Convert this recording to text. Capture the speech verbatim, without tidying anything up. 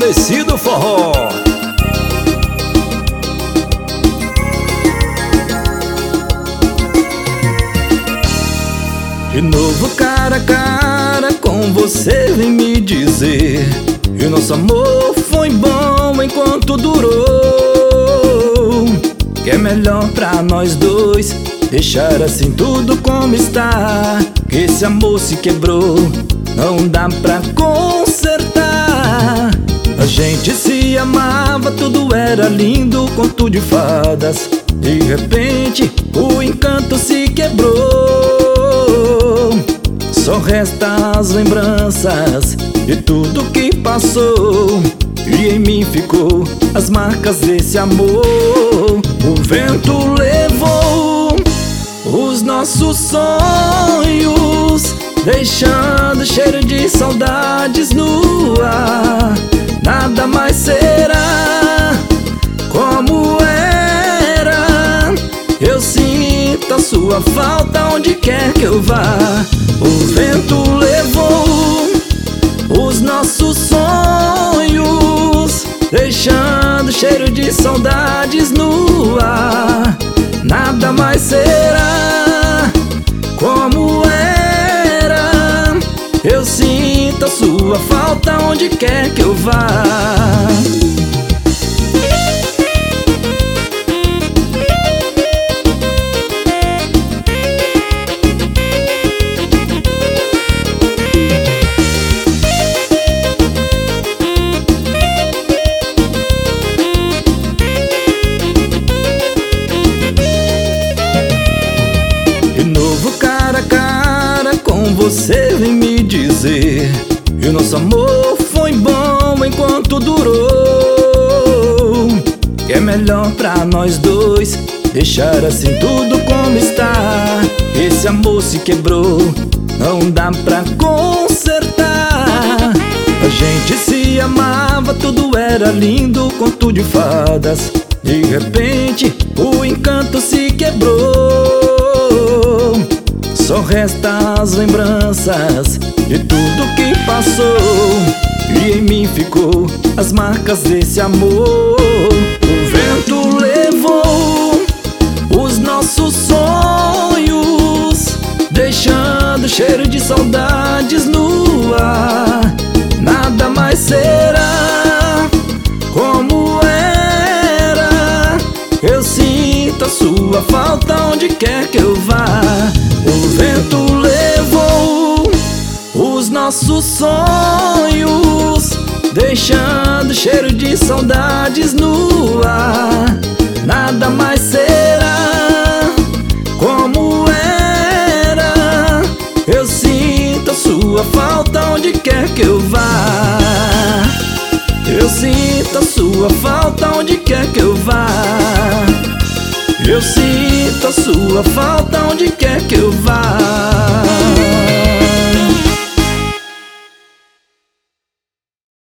Falecido Forró. De novo cara a cara com você vem me dizer que o nosso amor foi bom enquanto durou, que é melhor pra nós dois deixar assim tudo como está, que esse amor se quebrou, não dá pra consertar. A gente se amava, tudo era lindo, conto de fadas. De repente o encanto se quebrou, só restam as lembranças de tudo que passou, e em mim ficou as marcas desse amor. O vento levou os nossos sonhos, deixando cheiro de saudades no ar. Nada mais será como era, eu sinto a sua falta onde quer que eu vá. O vento levou os nossos sonhos, deixando cheiro de saudades no ar. Nada mais será como era, eu sinto a sua falta onde quer que eu vá. De novo cara a cara com você vem me dizer que o nosso amor foi bom enquanto durou, que é melhor pra nós dois deixar assim tudo como está. Esse amor se quebrou, não dá pra consertar. A gente se amava, tudo era lindo, conto de fadas. De repente o encanto se quebrou, só restam as lembranças de tudo que passou, e em mim ficou as marcas desse amor. O vento levou os nossos sonhos, deixando cheiro de saudades no ar. Nada mais será como era, eu sinto a sua falta onde quer que eu vá. O vento levou os nossos sonhos, deixando cheiro de saudades no ar. Nada mais será como era, eu sinto a sua falta onde quer que eu vá. Eu sinto a sua falta onde quer que eu vá. Eu sinto a sua falta onde quer que eu vá.